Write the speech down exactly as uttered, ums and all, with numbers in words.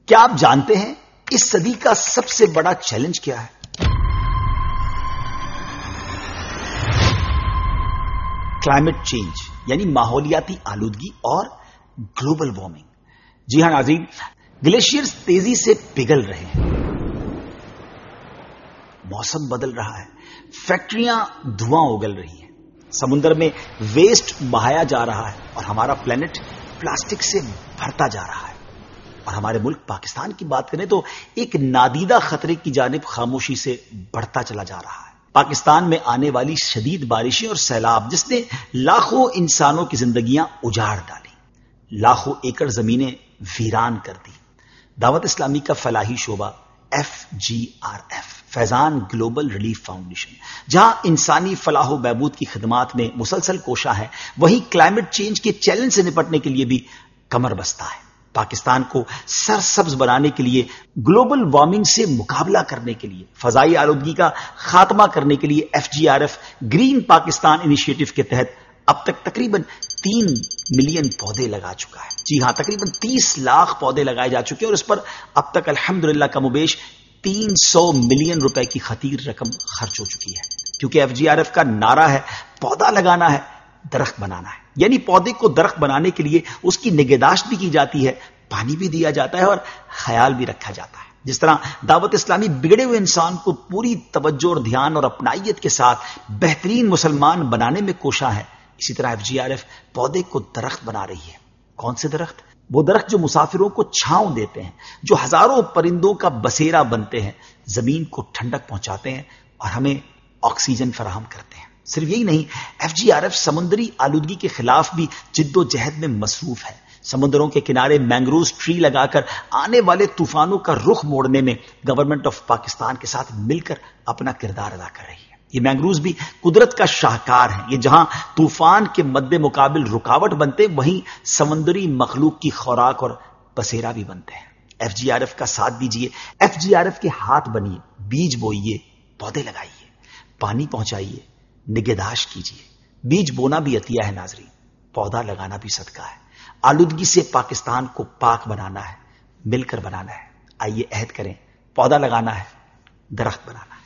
کیا آپ جانتے ہیں اس صدی کا سب سے بڑا چیلنج کیا ہے؟ کلائمیٹ چینج یعنی ماحولیاتی آلودگی اور گلوبل وارمنگ. جی ہاں ناظرین، گلیشیئرز تیزی سے پگھل رہے ہیں، موسم بدل رہا ہے، فیکٹریاں دھواں اگل رہی ہیں، سمندر میں ویسٹ بہایا جا رہا ہے اور ہمارا پلینٹ پلاسٹک سے بھرتا جا رہا ہے. اور ہمارے ملک پاکستان کی بات کریں تو ایک نادیدہ خطرے کی جانب خاموشی سے بڑھتا چلا جا رہا ہے. پاکستان میں آنے والی شدید بارشیں اور سیلاب جس نے لاکھوں انسانوں کی زندگیاں اجاڑ ڈالی، لاکھوں ایکڑ زمینیں ویران کر دی. دعوت اسلامی کا فلاحی شعبہ F G R F Faizan global relief foundation جہاں انسانی فلاح و بہبود کی خدمات میں مسلسل کوشاں ہے، وہیں کلائمیٹ چینج کے چیلنج سے نپٹنے کے لیے بھی کمر بستہ ہے. پاکستان کو سرسبز بنانے کے لیے، گلوبل وارمنگ سے مقابلہ کرنے کے لیے، فضائی آلودگی کا خاتمہ کرنے کے لیے F G R F green Pakistan initiative کے تحت اب تک تقریباً تین ملین پودے لگا چکا ہے. جی ہاں، تقریباً تیس لاکھ پودے لگائے جا چکے ہیں اور اس پر اب تک الحمدللہ کم و بیش تین سو ملین روپے کی خطیر رقم خرچ ہو چکی ہے. کیونکہ ایف جی آر ایف کا نعرہ ہے پودا لگانا ہے، درخت بنانا ہے. یعنی پودے کو درخت بنانے کے لیے اس کی نگہداشت بھی کی جاتی ہے، پانی بھی دیا جاتا ہے اور خیال بھی رکھا جاتا ہے. جس طرح دعوت اسلامی بگڑے ہوئے انسان کو پوری توجہ اور دھیان اور اپنائیت کے ساتھ بہترین مسلمان بنانے میں کوشاں ہے، اسی طرح ایف جی آر ایف پودے کو درخت بنا رہی ہے. کون سے درخت؟ وہ درخت جو مسافروں کو چھاؤں دیتے ہیں، جو ہزاروں پرندوں کا بسیرا بنتے ہیں، زمین کو ٹھنڈک پہنچاتے ہیں اور ہمیں آکسیجن فراہم کرتے ہیں. صرف یہی نہیں، ایف جی آر ایف سمندری آلودگی کے خلاف بھی جد و جہد میں مصروف ہے. سمندروں کے کنارے مینگروز ٹری لگا کر آنے والے طوفانوں کا رخ موڑنے میں گورنمنٹ آف پاکستان کے ساتھ مل کر اپنا کردار ادا کر رہی ہے. یہ مینگروز بھی قدرت کا شاہکار ہے. یہ جہاں طوفان کے مد مقابل رکاوٹ بنتے، وہیں سمندری مخلوق کی خوراک اور بسیرا بھی بنتے ہیں. ایف جی آر ایف کا ساتھ دیجیے، ایف جی آر ایف کے ہاتھ بنیے، بیج بوئیے، پودے لگائیے، پانی پہنچائیے، نگہداشت کیجیے. بیج بونا بھی عطیہ ہے ناظرین، پودا لگانا بھی صدقہ ہے. آلودگی سے پاکستان کو پاک بنانا ہے، مل کر بنانا ہے. آئیے عہد کریں، پودا لگانا ہے، درخت بنانا ہے.